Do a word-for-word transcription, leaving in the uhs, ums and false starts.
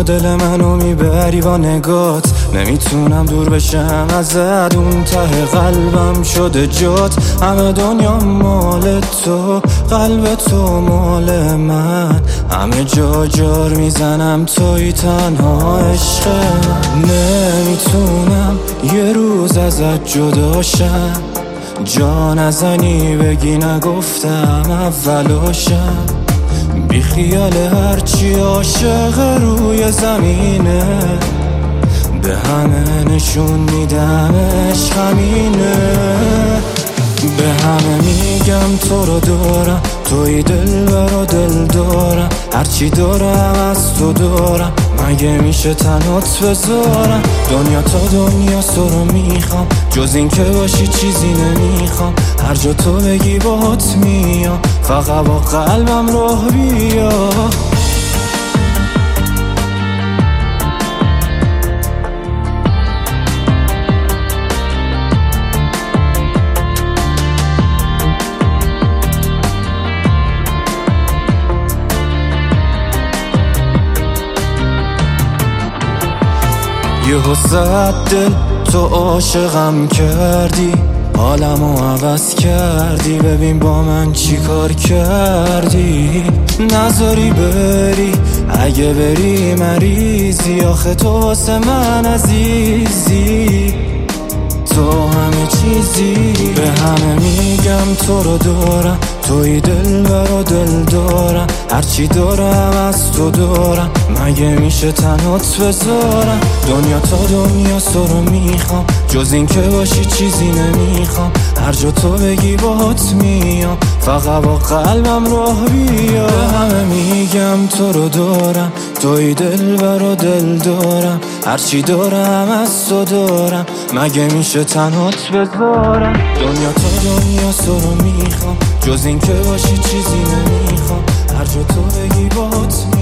تو دل منو میبری با نگات، نمیتونم دور بشم ازت، اون ته قلبم شده جات. همه دنیا مال تو، قلب تو مال من، همه جا جار میزنم توی تنها عشق من. نمیتونم یه روز ازت جداشم، جا نزنی بگی نگفتم اولاشم. بی خیال هرچی عاشق روی زمینه، به همه نشون میدم عشق همینه. به همه میگم تو رو دارم، توی دلبر و دل دارم، هرچی دارم از تو دارم، مگه میشه تنات بذارم؟ دنیا تا دنیا تو رو میخوام، جز این که باشی چیزی نمیخوام. هر جا تو بگی باهات میام، فقط با قلبم راه بیا. یهو زد دل تو عاشقم کردی، حالمو عوض کردی، ببین با من چی کار کردی. نذاری بری، اگه بری مریضی، آخه تو واسه من عزیزی، تو همه چیزی. به همه میگم تو رو دارم، توی دلبر و دل دارم، هرچی دارم از تو دارم، مگه میشه تنات بذارم؟ دنیا تا دنیا تو رو میخوام، جز این که باشی چیزی نمیخوام. هر جا تو بگی باهات میام، فقط با قلبم راه بیا. به همه میگم تو رو دارم، توی دلبر و دل دارم، هرچی دارم از تو دارم، مگه میشه تنات بذارم؟ دنیا تا دنیا تو رو میخوام، جز این که باشی چیزی نمیخوام. هر جا تو بگی باهات